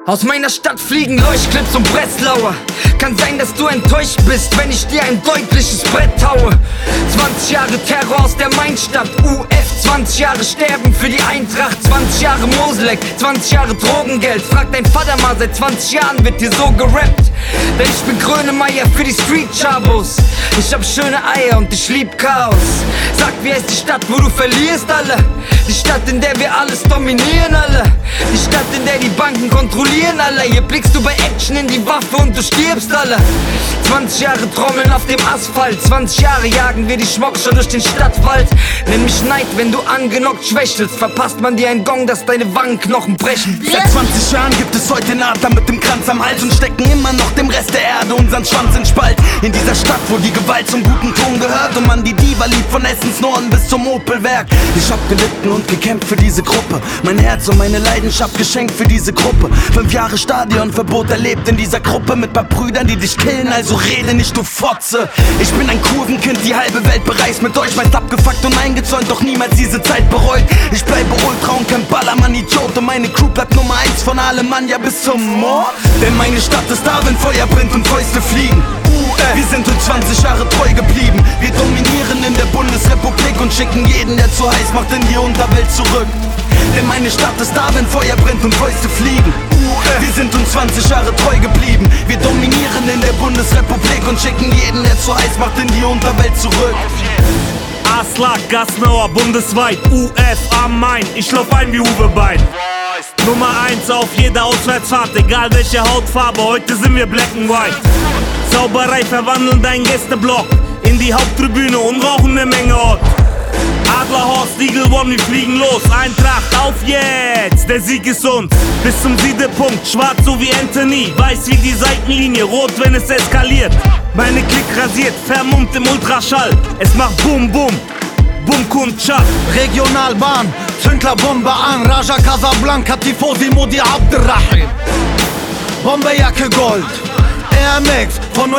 Aus meiner Stadt fliegen Leuchtclips und Breslauer. Kann sein, dass du enttäuscht bist, wenn ich dir ein deutliches Brett haue. 20 Jahre Terror aus der Mainstadt, UF, 20 Jahre Sterben für die Eintracht, 20 Jahre Moselek, 20 Jahre Drogengeld. Frag dein Vater mal, seit 20 Jahren wird hier so gerappt. Denn ich bin Grönemeyer für die Street-Chabos. Ich hab schöne Eier und ich lieb Chaos. Sag, wie heißt die Stadt, wo du verlierst, alle? Die Stadt, in der wir alles dominieren, alle. Die Stadt, in der die Banken kontrollieren, alle. Hier blickst du bei Action in die Waffe und du stirbst, alle. 20 Jahre Trommeln auf dem Asphalt, 20 Jahre jagen wir die Schmockscher durch den Stadtwald. Nenn mich Neid, wenn du angenockt schwächelst. Verpasst man dir ein Gong, dass deine Wangenknochen brechen. Seit 20 Jahren gibt es heute einen Adler mit dem Kranz am Hals und stecken immer noch dem Rest der Erde unseren Schwanz in Spalt. In dieser Stadt, wo die Gewalt zum guten Ton gehört und man die Diva liebt von Essens Norden bis zum Opelwerk. Ich hab gelitten und gekämpft für diese Gruppe, mein Herz und meine Leidenschaft geschenkt für diese Gruppe. 5 Jahre Stadionverbot erlebt in dieser Gruppe mit paar Brüdern, die dich killen, also rede nicht, du Fotze. Ich bin ein Kurvenkind, die halbe Welt bereist mit euch, meist abgefuckt und eingezäunt, doch niemals diese Zeit bereut. Ich bleibe ultra und kein Ballermann-Idiot und meine Crew bleibt Nummer 1 von allem Mann, ja bis zum Mord. Denn meine Stadt ist da, wenn Feuer brennt und Fäuste fliegen. Wir sind uns 20 Jahre treu geblieben. Wir dominieren in der Bundesrepublik und schicken jeden, der zu heiß macht, in die Unterwelt zurück. Denn meine Stadt ist da, wenn Feuer brennt und Fäuste fliegen. Wir sind uns 20 Jahre treu geblieben. Wir dominieren in der Bundesrepublik und schicken jeden, der zu heiß macht, in die Unterwelt zurück. Aslak, Gasmauer, bundesweit, UF am Main, ich lauf ein wie Uwe Bein. Nummer 1 auf jeder Auswärtsfahrt, egal welche Hautfarbe, heute sind wir black and white. Zauberei verwandeln deinen Gästeblock in die Haupttribüne und rauchen eine Menge Ort. Adlerhorst, Eagle One, wir fliegen los, Eintracht, auf jetzt, der Sieg ist uns. Bis zum Siedepunkt, schwarz so wie Anthony, weiß wie die Seitenlinie, rot wenn es eskaliert. Meine Klick rasiert, vermummt im Ultraschall, es macht Boom Boom, Boom Kundschaft. Regionalbahn, Zündlerbombe an, Raja Casablanca, Tifosi Modi Abderrahim. Bomberjacke Gold, Air Max von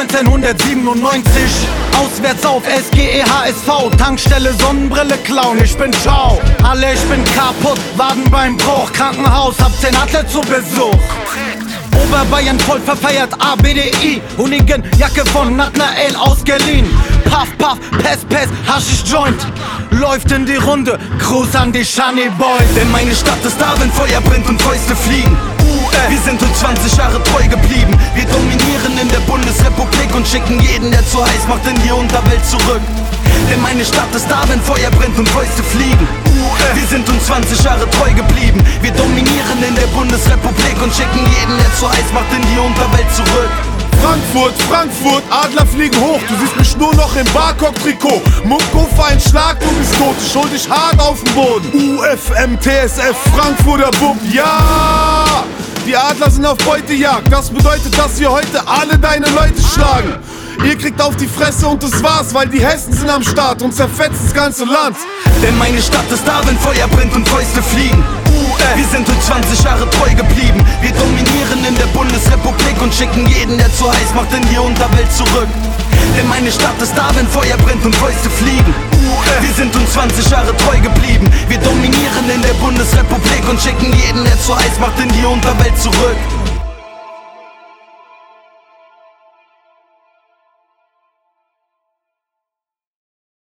1997. Auswärts auf SGE HSV, Tankstelle Sonnenbrille klauen, ich bin ciao. Alle, ich bin kaputt, Wadenbeinbruch, Krankenhaus, hab 10 Athleten zu Besuch. Oberbayern voll verfeiert, ABDI, Hoonigan-Jacke von Nathanael ausgeliehen. Puff, Puff, Pest, Haschisch Joint, läuft in die Runde, Gruß an die Shani Boys. Denn meine Stadt ist da, wenn Feuer brennt und Fäuste fliegen. Wir sind uns 20 Jahre treu geblieben. Wir dominieren in der Bundesrepublik und schicken jeden, der zu heiß macht, in die Unterwelt zurück. Denn meine Stadt ist da, wenn Feuer brennt und Fäuste fliegen. Wir sind uns 20 Jahre treu geblieben. Wir dominieren in der Bundesrepublik und schicken jeden, der zu heiß macht, in die Unterwelt zurück. Frankfurt, Adler fliegen hoch. Du siehst mich nur noch im Barcock-Trikot. Mucko für einen Schlag, du bist tot. Ich hol dich hart auf den Boden. UFM, TSF, Frankfurter Bub, ja! Die Adler sind auf Beutejagd. Das bedeutet, dass wir heute alle deine Leute schlagen. Ihr kriegt auf die Fresse und das war's, weil die Hessen sind am Start und zerfetzen das ganze Land. Denn meine Stadt ist da, wenn Feuer brennt und Fäuste fliegen. Wir sind uns 20 Jahre treu geblieben. Wir dominieren in der Bundesrepublik und schicken jeden, der zu heiß macht, in die Unterwelt zurück. Denn meine Stadt ist da, wenn Feuer brennt und Fäuste fliegen. Wir sind uns 20 Jahre treu geblieben. Wir dominieren in der Bundesrepublik und schicken jeden, der zu heiß macht, in die Unterwelt zurück.